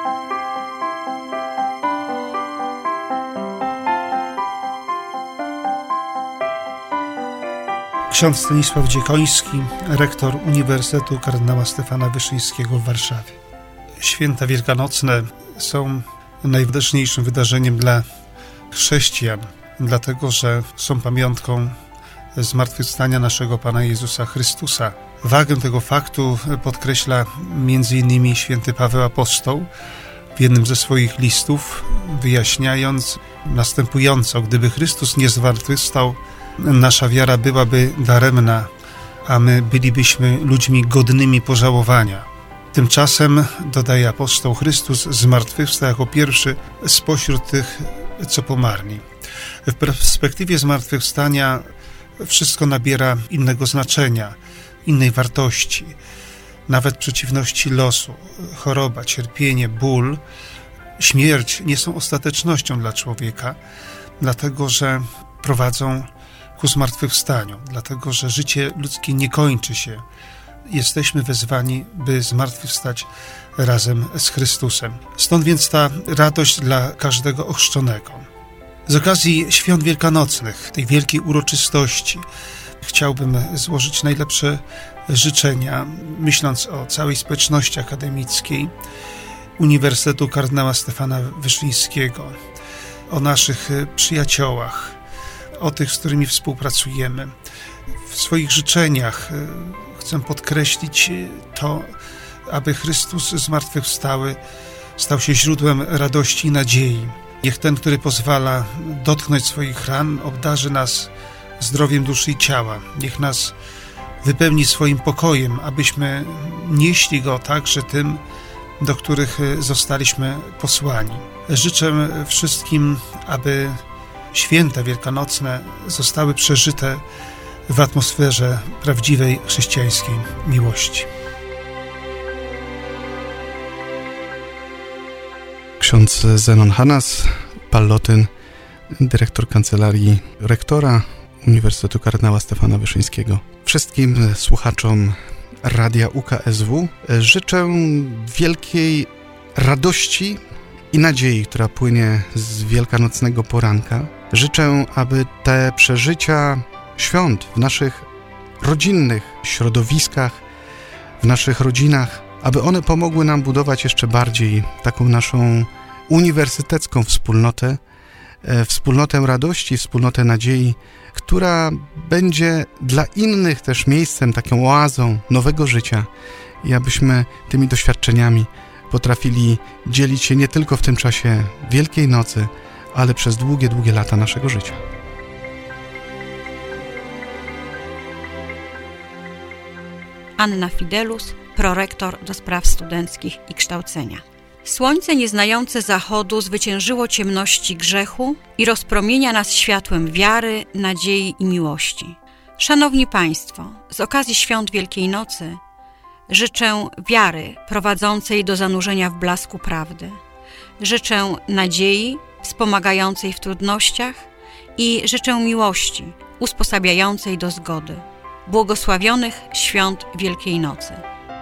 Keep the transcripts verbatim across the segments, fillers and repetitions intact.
Ksiądz Stanisław Dziekoński, rektor Uniwersytetu Kardynała Stefana Wyszyńskiego w Warszawie. Święta wielkanocne są najważniejszym wydarzeniem dla chrześcijan, dlatego że są pamiątką zmartwychwstania naszego Pana Jezusa Chrystusa. Wagę tego faktu podkreśla między innymi święty Paweł Apostoł w jednym ze swoich listów, wyjaśniając następująco: gdyby Chrystus nie zmartwychwstał, nasza wiara byłaby daremna, a my bylibyśmy ludźmi godnymi pożałowania. Tymczasem, dodaje apostoł, Chrystus zmartwychwstał jako pierwszy spośród tych, co pomarli. W perspektywie zmartwychwstania wszystko nabiera innego znaczenia, innej wartości. Nawet przeciwności losu, choroba, cierpienie, ból, śmierć nie są ostatecznością dla człowieka, dlatego że prowadzą ku zmartwychwstaniu, dlatego że życie ludzkie nie kończy się. Jesteśmy wezwani, by zmartwychwstać razem z Chrystusem. Stąd więc ta radość dla każdego ochrzczonego. Z okazji świąt wielkanocnych, tej wielkiej uroczystości, chciałbym złożyć najlepsze życzenia, myśląc o całej społeczności akademickiej Uniwersytetu Kardynała Stefana Wyszyńskiego, o naszych przyjaciołach, o tych, z którymi współpracujemy. W swoich życzeniach chcę podkreślić to, aby Chrystus zmartwychwstały stał się źródłem radości i nadziei. Niech ten, który pozwala dotknąć swoich ran, obdarzy nas zdrowiem duszy i ciała. Niech nas wypełni swoim pokojem, abyśmy nieśli go także tym, do których zostaliśmy posłani. Życzę wszystkim, aby święta wielkanocne zostały przeżyte w atmosferze prawdziwej chrześcijańskiej miłości. Ksiądz Zenon Hanas, Pallotyn, dyrektor kancelarii rektora Uniwersytetu Kardynała Stefana Wyszyńskiego. Wszystkim słuchaczom Radia U K S W życzę wielkiej radości i nadziei, która płynie z wielkanocnego poranka. Życzę, aby te przeżycia świąt w naszych rodzinnych środowiskach, w naszych rodzinach, aby one pomogły nam budować jeszcze bardziej taką naszą uniwersytecką wspólnotę, wspólnotę radości, wspólnotę nadziei, która będzie dla innych też miejscem, taką oazą nowego życia i abyśmy tymi doświadczeniami potrafili dzielić się nie tylko w tym czasie Wielkiej Nocy, ale przez długie, długie lata naszego życia. Anna Fidelus, prorektor do spraw studenckich i kształcenia. Słońce nieznające zachodu zwyciężyło ciemności grzechu i rozpromienia nas światłem wiary, nadziei i miłości. Szanowni Państwo, z okazji świąt Wielkiej Nocy życzę wiary prowadzącej do zanurzenia w blasku prawdy. Życzę nadziei wspomagającej w trudnościach i życzę miłości usposabiającej do zgody. Błogosławionych świąt Wielkiej Nocy.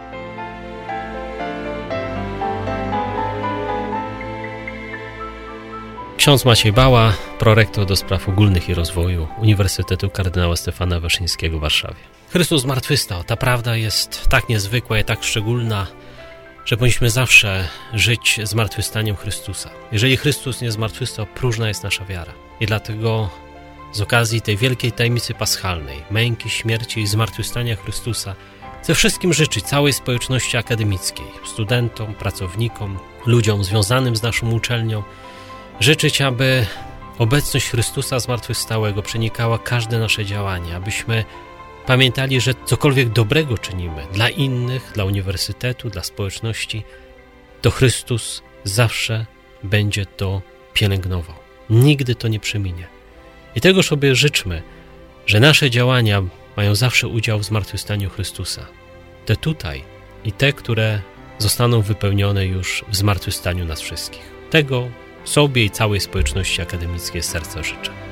Ksiądz Maciej Bała, prorektor do spraw ogólnych i rozwoju Uniwersytetu Kardynała Stefana Wyszyńskiego w Warszawie. Chrystus zmartwychwstał. Ta prawda jest tak niezwykła i tak szczególna, że powinniśmy zawsze żyć zmartwychwstaniem Chrystusa. Jeżeli Chrystus nie zmartwychwstał, próżna jest nasza wiara. I dlatego z okazji tej wielkiej tajemnicy paschalnej, męki, śmierci i zmartwychwstania Chrystusa, chcę wszystkim życzyć, całej społeczności akademickiej, studentom, pracownikom, ludziom związanym z naszą uczelnią, życzyć, aby obecność Chrystusa zmartwychwstałego przenikała każde nasze działanie, abyśmy pamiętali, że cokolwiek dobrego czynimy dla innych, dla uniwersytetu, dla społeczności, to Chrystus zawsze będzie to pielęgnował. Nigdy to nie przeminie. I tego sobie życzmy, że nasze działania mają zawsze udział w zmartwychwstaniu Chrystusa. Te tutaj i te, które zostaną wypełnione już w zmartwychwstaniu nas wszystkich. Tego sobie i całej społeczności akademickiej z serca życzę.